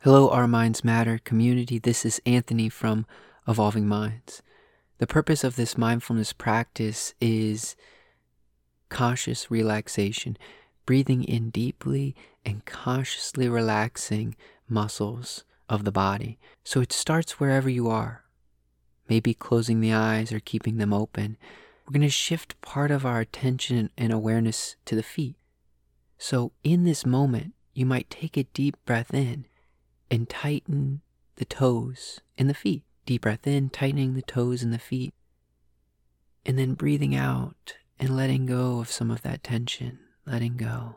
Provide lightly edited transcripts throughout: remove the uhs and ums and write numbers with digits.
Hello, Our Minds Matter community. This is Anthony from Evolving Minds. The purpose of this mindfulness practice is conscious relaxation, breathing in deeply and consciously relaxing muscles of the body. So it starts wherever you are, maybe closing the eyes or keeping them open. We're going to shift part of our attention and awareness to the feet. So in this moment, you might take a deep breath in and tighten the toes and the feet. Deep breath in, tightening the toes and the feet. And then breathing out and letting go of some of that tension, letting go.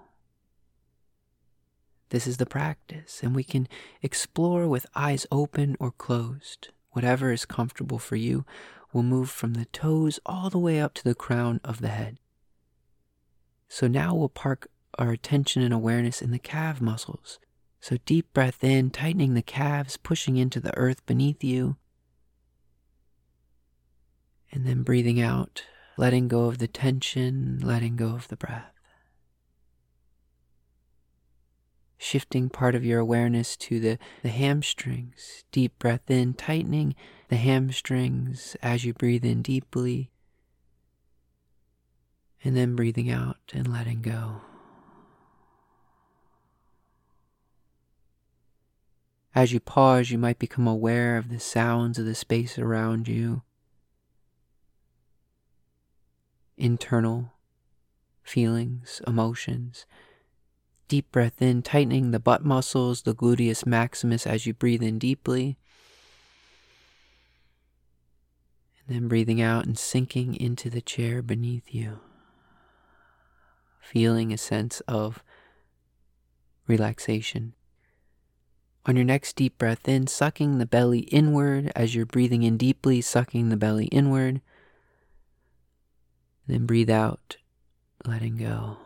This is the practice, and we can explore with eyes open or closed. Whatever is comfortable for you. We'll move from the toes all the way up to the crown of the head. So now we'll park our attention and awareness in the calf muscles. So deep breath in, tightening the calves, pushing into the earth beneath you. And then breathing out, letting go of the tension, letting go of the breath. Shifting part of your awareness to the hamstrings. Deep breath in, tightening the hamstrings as you breathe in deeply. And then breathing out and letting go. As you pause, you might become aware of the sounds of the space around you. Internal feelings, emotions. Deep breath in, tightening the butt muscles, the gluteus maximus as you breathe in deeply. And then breathing out and sinking into the chair beneath you. Feeling a sense of relaxation. On your next deep breath in, sucking the belly inward as you're breathing in deeply, sucking the belly inward. Then breathe out, letting go.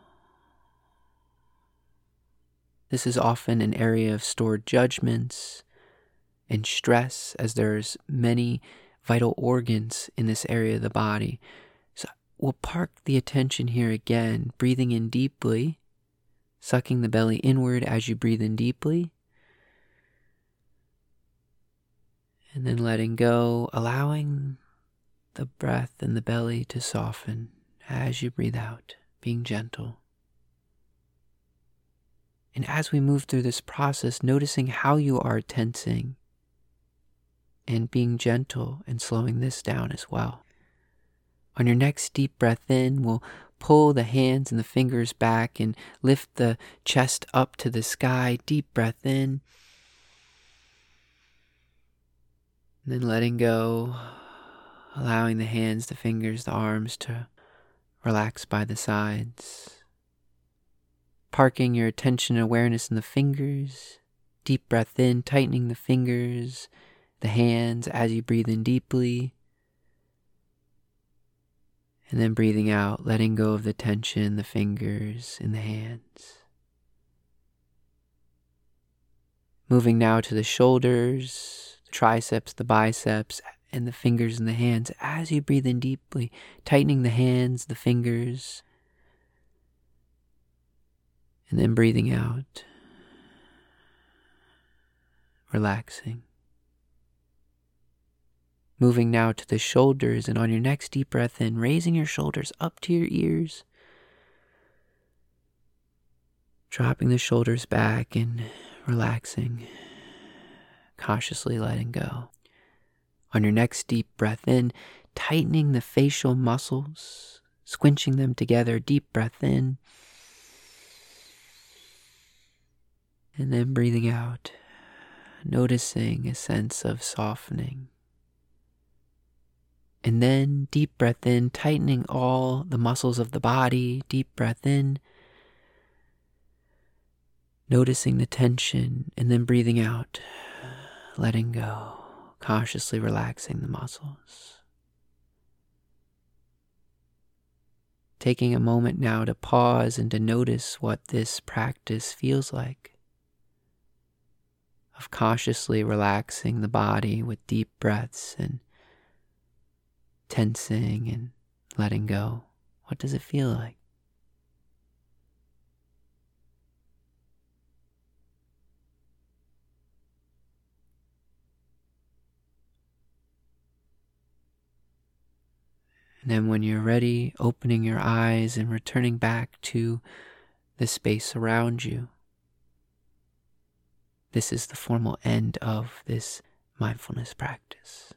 This is often an area of stored judgments and stress, as there's many vital organs in this area of the body. So we'll park the attention here again, breathing in deeply, sucking the belly inward as you breathe in deeply. And then letting go, allowing the breath and the belly to soften as you breathe out, being gentle. And as we move through this process, noticing how you are tensing and being gentle and slowing this down as well. On your next deep breath in, we'll pull the hands and the fingers back and lift the chest up to the sky. Deep breath in. And then letting go, allowing the hands, the fingers, the arms to relax by the sides. Parking your attention and awareness in the fingers. Deep breath in, tightening the fingers, the hands as you breathe in deeply. And then breathing out, letting go of the tension, the fingers and the hands. Moving now to the shoulders, the triceps, the biceps, and the fingers and the hands as you breathe in deeply, tightening the hands, the fingers, and then breathing out, relaxing. Moving now to the shoulders, and on your next deep breath in, raising your shoulders up to your ears, dropping the shoulders back and relaxing, cautiously letting go. On your next deep breath in, tightening the facial muscles, squinching them together. Deep breath in. And then breathing out, noticing a sense of softening. And then deep breath in, tightening all the muscles of the body. Deep breath in. Noticing the tension, and then breathing out, letting go, cautiously relaxing the muscles. Taking a moment now to pause and to notice what this practice feels like, of cautiously relaxing the body with deep breaths and tensing and letting go. What does it feel like? And then when you're ready, opening your eyes and returning back to the space around you. This is the formal end of this mindfulness practice.